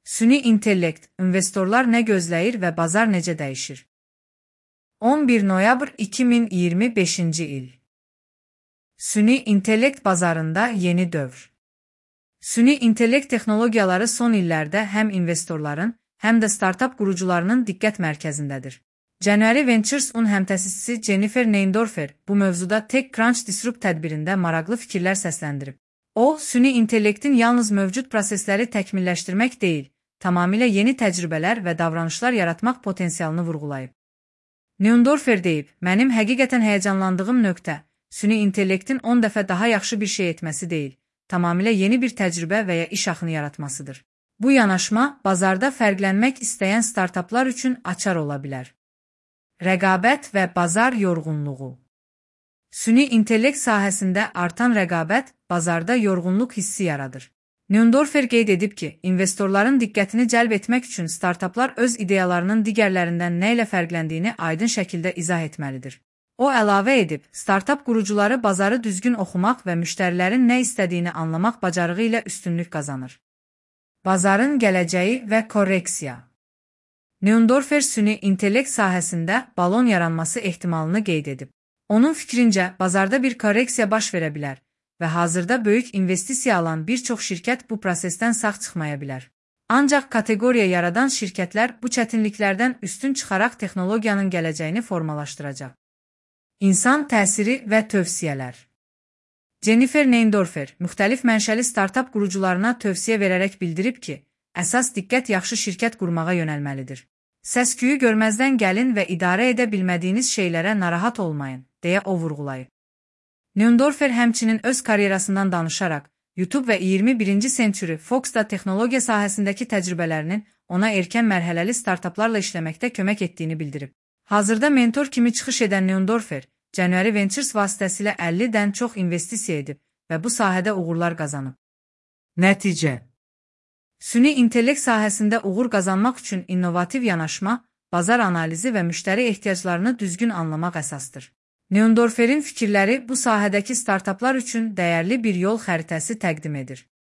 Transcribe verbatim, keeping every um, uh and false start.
Süni intellekt, investorlar nə gözləyir və bazar necə dəyişir? on bir noyabr iki min iyirmi beşinci il. Süni intellekt bazarında yeni dövr. Süni intellekt texnologiyaları son illərdə həm investorların, həm də startap qurucularının diqqət mərkəzindədir. January Ventures-un həmtəsisçisi Jennifer Neindorfer bu mövzuda TechCrunch Disrupt tədbirində maraqlı fikirlər səsləndirib. O, süni intellektin yalnız mövcud prosesləri təkmilləşdirmək deyil, tamamilə yeni təcrübələr və davranışlar yaratmaq potensialını vurğulayıb. Neindorfer deyib, mənim həqiqətən həyəcanlandığım nöqtə, süni intellektin on dəfə daha yaxşı bir şey etməsi deyil, tamamilə yeni bir təcrübə və ya iş axını yaratmasıdır. Bu yanaşma, bazarda fərqlənmək istəyən startaplar üçün açar ola bilər. Rəqabət və bazar yorğunluğu. Süni intellekt sahəsində artan rəqabət bazarda yorğunluq hissi yaradır. Neindorfer qeyd edib ki, investorların diqqətini cəlb etmək üçün startaplar öz ideyalarının digərlərindən nə ilə fərqləndiyini aydın şəkildə izah etməlidir. O əlavə edib, startap qurucuları bazarı düzgün oxumaq və müştərilərin nə istədiyini anlamaq bacarığı ilə üstünlük qazanır. Bazarın gələcəyi və korreksiya. Neindorfer süni intellekt sahəsində balon yaranması ehtimalını qeyd edib. Onun fikrincə, bazarda bir korreksiya baş verə bilər və hazırda böyük investisiya alan bir çox şirkət bu prosesdən sağ çıxmaya bilər. Ancaq kateqoriya yaradan şirkətlər bu çətinliklərdən üstün çıxaraq texnologiyanın gələcəyini formalaşdıracaq. İnsan təsiri və tövsiyələr. Jennifer Neindorfer müxtəlif mənşəli startap qurucularına tövsiyə verərək bildirib ki, əsas diqqət yaxşı şirkət qurmağa yönəlməlidir. Səs-küyü görməzdən gəlin və idarə edə bilmədiyiniz şeylərə narahat olmayın, deyə o vurğulayıb. Neindorfer həmçinin öz karyerasından danışaraq, YouTube və iyirmi birinci Century Fox-da texnologiya sahəsindəki təcrübələrinin ona erkən mərhələli startaplarla işləməkdə kömək etdiyini bildirib. Hazırda mentor kimi çıxış edən Neindorfer, January Ventures vasitəsilə əllidən çox investisiya edib və bu sahədə uğurlar qazanıb. Nəticə. Süni intellekt sahəsində uğur qazanmaq üçün innovativ yanaşma, bazar analizi və müştəri ehtiyaclarını düzgün anlamaq əsasdır. Neindorferin fikirləri bu sahədəki startaplar üçün dəyərli bir yol xəritəsi təqdim edir.